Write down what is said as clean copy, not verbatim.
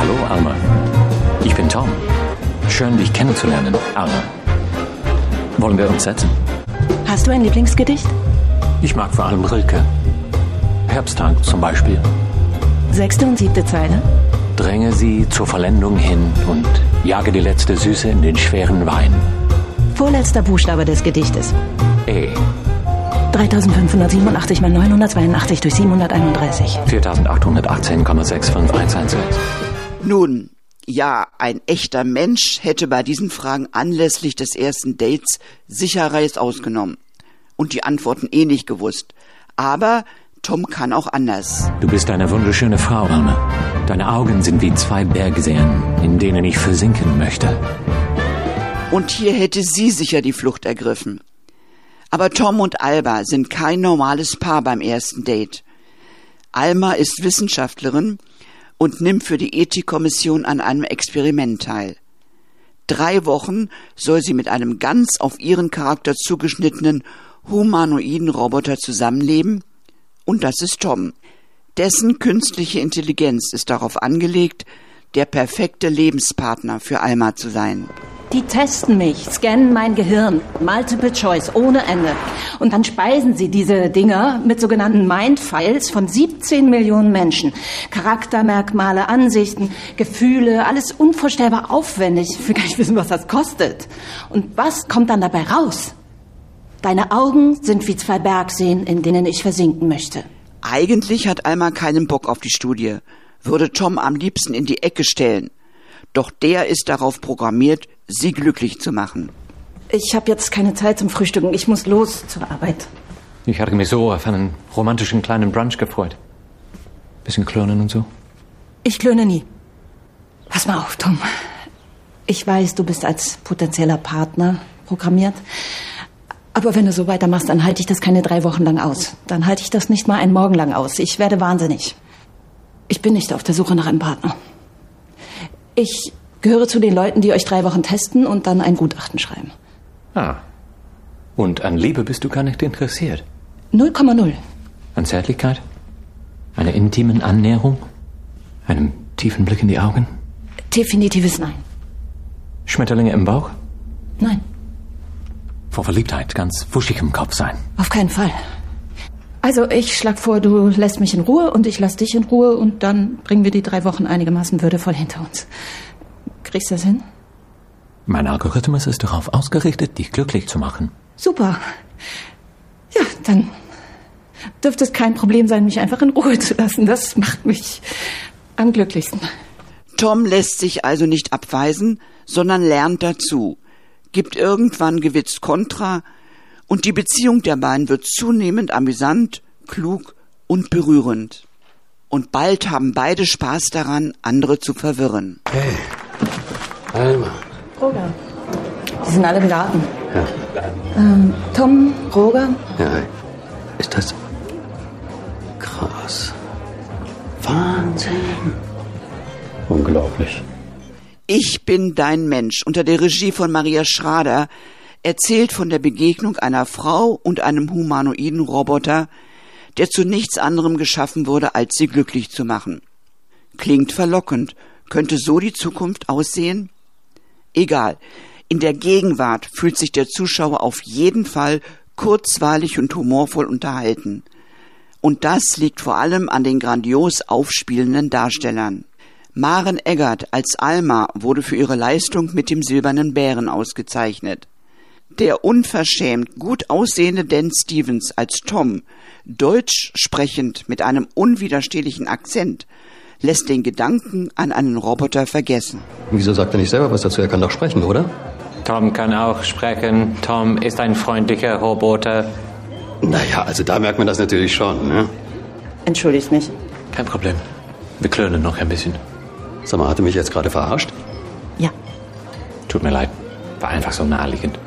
Hallo, Alma. Ich bin Tom. Schön, dich kennenzulernen, Alma. Wollen wir uns setzen? Hast du ein Lieblingsgedicht? Ich mag vor allem Rilke. Herbsttag zum Beispiel. 6. und 7. Zeile. Dränge sie zur Vollendung hin und jage die letzte Süße in den schweren Wein. Vorletzter Buchstabe des Gedichtes. E. 3587 mal 982 durch 731. 4818,65116. Nun, ja, ein echter Mensch hätte bei diesen Fragen anlässlich des ersten Dates sicher Reis ausgenommen und die Antworten nicht gewusst. Aber Tom kann auch anders. Du bist eine wunderschöne Frau, Alma. Deine Augen sind wie 2 Bergseen, in denen ich versinken möchte. Und hier hätte sie sicher die Flucht ergriffen. Aber Tom und Alba sind kein normales Paar beim ersten Date. Alma ist Wissenschaftlerin und nimmt für die Ethikkommission an einem Experiment teil. 3 Wochen soll sie mit einem ganz auf ihren Charakter zugeschnittenen humanoiden Roboter zusammenleben, und das ist Tom. Dessen künstliche Intelligenz ist darauf angelegt, der perfekte Lebenspartner für Alma zu sein. Die testen mich, scannen mein Gehirn, Multiple Choice ohne Ende. Und dann speisen sie diese Dinger mit sogenannten Mindfiles von 17 Millionen Menschen. Charaktermerkmale, Ansichten, Gefühle, alles unvorstellbar aufwendig. Ich will gar nicht wissen, was das kostet. Und was kommt dann dabei raus? Deine Augen sind wie 2 Bergseen, in denen ich versinken möchte. Eigentlich hat Alma keinen Bock auf die Studie, würde Tom am liebsten in die Ecke stellen. Doch der ist darauf programmiert, sie glücklich zu machen. Ich habe jetzt keine Zeit zum Frühstücken. Ich muss los zur Arbeit. Ich hatte mich so auf einen romantischen kleinen Brunch gefreut. Bisschen klönen und so. Ich klöne nie. Pass mal auf, Tom. Ich weiß, du bist als potenzieller Partner programmiert. Aber wenn du so weitermachst, dann halte ich das keine 3 Wochen lang aus. Dann halte ich das nicht mal einen Morgen lang aus. Ich werde wahnsinnig. Ich bin nicht auf der Suche nach einem Partner. Ich gehöre zu den Leuten, die euch 3 Wochen testen und dann ein Gutachten schreiben. Ah. Und an Liebe bist du gar nicht interessiert? 0,0. An Zärtlichkeit? Einer intimen Annäherung? Einem tiefen Blick in die Augen? Definitives Nein. Schmetterlinge im Bauch? Nein. Vor Verliebtheit ganz wuschig im Kopf sein? Auf keinen Fall. Also ich schlage vor, du lässt mich in Ruhe und ich lass dich in Ruhe und dann bringen wir die 3 Wochen einigermaßen würdevoll hinter uns. Kriegst du das hin? Mein Algorithmus ist darauf ausgerichtet, dich glücklich zu machen. Super. Ja, dann dürfte es kein Problem sein, mich einfach in Ruhe zu lassen. Das macht mich am glücklichsten. Tom lässt sich also nicht abweisen, sondern lernt dazu, gibt irgendwann gewitzt Kontra und die Beziehung der beiden wird zunehmend amüsant, klug und berührend. Und bald haben beide Spaß daran, andere zu verwirren. Hey, Alma. Roger. Die sind alle im Garten. Ja. Tom, Roger. Ja, hi. Ist das krass. Wahnsinn. Unglaublich. Ich bin dein Mensch unter der Regie von Maria Schrader erzählt von der Begegnung einer Frau und einem humanoiden Roboter, der zu nichts anderem geschaffen wurde, als sie glücklich zu machen. Klingt verlockend. Könnte so die Zukunft aussehen? Egal. In der Gegenwart fühlt sich der Zuschauer auf jeden Fall kurzweilig und humorvoll unterhalten. Und das liegt vor allem an den grandios aufspielenden Darstellern. Maren Eggert als Alma wurde für ihre Leistung mit dem Silbernen Bären ausgezeichnet. Der unverschämt gut aussehende Dan Stevens als Tom, deutsch sprechend mit einem unwiderstehlichen Akzent, lässt den Gedanken an einen Roboter vergessen. Wieso sagt er nicht selber was dazu? Er kann doch sprechen, oder? Tom kann auch sprechen. Tom ist ein freundlicher Roboter. Naja, also da merkt man das natürlich schon, ne? Entschuldigt mich. Kein Problem. Wir klönen noch ein bisschen. Sag mal, hat er mich jetzt gerade verarscht? Ja. Tut mir leid. War einfach so naheliegend.